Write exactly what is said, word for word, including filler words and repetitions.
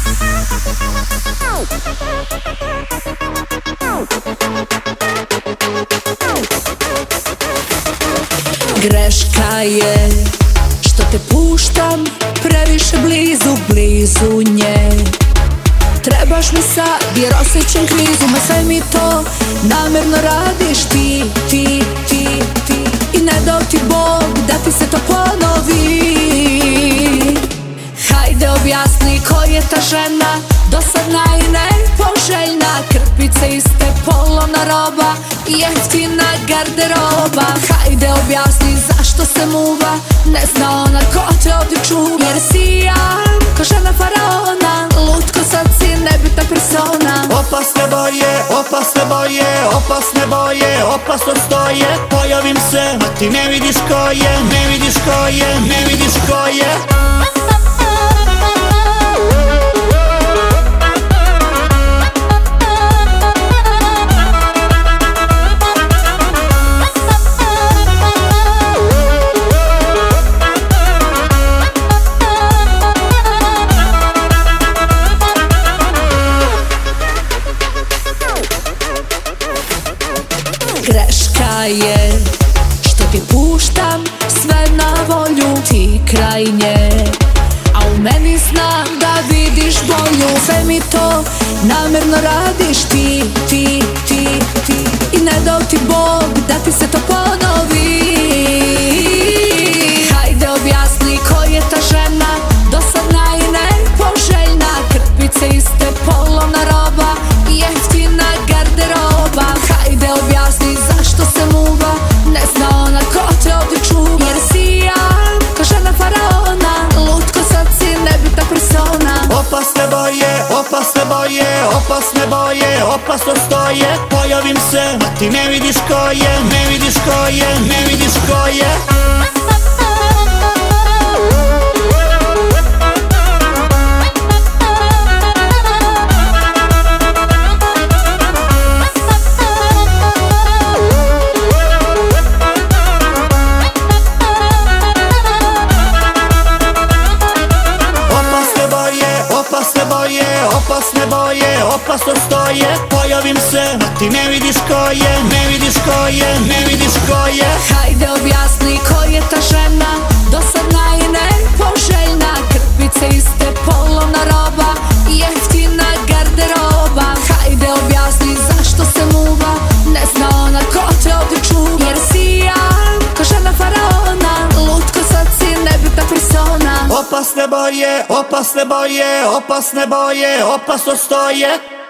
Greška je što te puštam previše blizu, blizu nje. Trebaš mi sad jer osjećam krizu, ma sve mi to namjerno radiš ti, ti, ti, ti. I ne dao ti Bog da ti se to ponovi. Hajde objasni ko je ta žena, dosadna i nepoželjna, krpice iste, polovna roba, jeftina garderoba. Hajde objasni zašto se muva, ne zna ona ko te ovdje čuva. Jer si ja ko žena faraona, lutko sad si nebitna persona. Opasne boje, opasne boje, opasne boje, opasno stoje. Pojavim se, a ti ne vidiš ko je, ne vidiš ko je, ne vidiš ko je. Greška je što ti puštam sve na volju, ti kraj nje, a u meni znam da vidiš bolju. Sve mi to namjerno radiš ti, ti, ti, ti. I ne dao ti Bog da ti se to ponovi. Hajde objasni ko je ta žena, dosadna i nepoželjna, krpice iste, polovna roba, jeftina garderoba. Hajde objasni zašto se muva, ne zna ona ko te ovdje čuva. Jer si ja ko žena faraona, lutko sad si nebitna persona. Opasne boje, opasne boje, opasne boje, opasno stoje. Pojavim se, a ti ne vidiš ko je, ne vidiš ko je, ne vidiš ko je. Opasne boje, opasne boje, opasno stoje. Pojavim se, a ti ne vidiš ko je, ne vidiš ko je, ne vidiš ko je. Hajde objasni ko je ta žena, dosadna i nepoželjna, krpice iste, polovna roba, jeftina garderoba. Hajde objasni zašto se muva, ne zna ona ko te ovdje čuva. Jer si ja ko žena faraona, lutko sad si nebitna persona. Opasne boje, opasne boje, opasne boje, opasno stoje.